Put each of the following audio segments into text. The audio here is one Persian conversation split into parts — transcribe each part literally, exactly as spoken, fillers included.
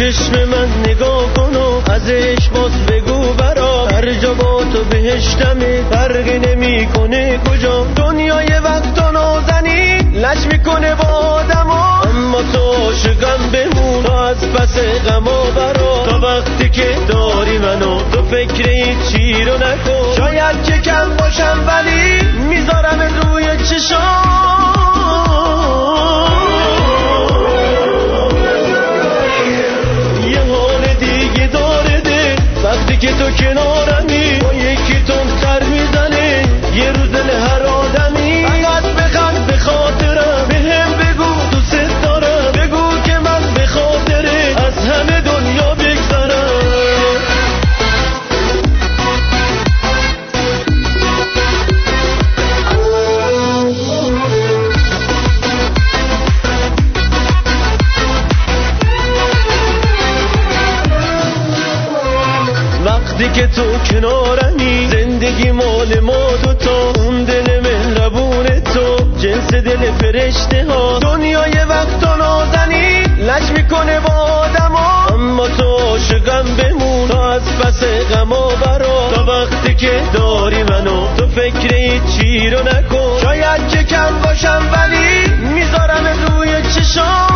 چشم من نگاه کن و ازش باز بگو برا هر جا با تو بهشتمه فرقی نمی کنه کجا دنیای وقتا نازنی لش میکنه با آدما اما تو عاشقم بمون تا از پس غما برا تا وقتی که داری منو تو فکر هیچی رو نکن شاید که کم باشم ولی میذارم روی چشام یه حال دیگه داره ده وقتی که تو کنارمی با یکی تندتر میزنه یه روز دل هر آدمی فقط بخند به خاطرم به هم بگو دوست دارم بگو که من به خاطره از همه دنیا بگذرم وقتی که تو کنارمی زندگی مال ما دوتا اون دل مهربون تو جنس دل فرشته ها دنیای وقتا نازنی لج میکنه با آدما اما تو عاشقم بمون تا از پس غما برا تا وقتی که داری منو تو فکر هیچی رو نکن شاید که کم باشم ولی میذارم روی چشام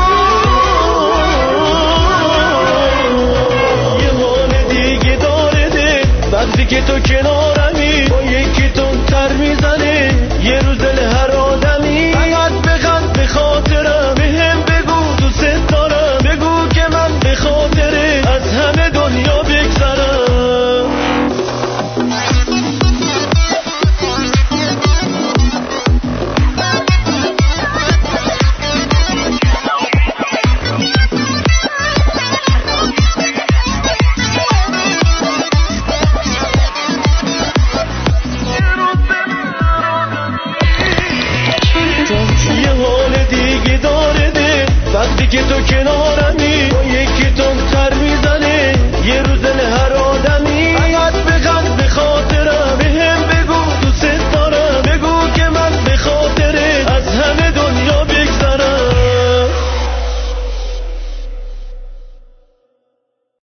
وقتی که تو کنارمی با یکی تندتر میزنه یه روز دل هر آدمی فقط بخند به خاطرم به هم بگو دوست دارم بگو که من به خاطره از همه دنیا بگذرم وقتی که تو کنار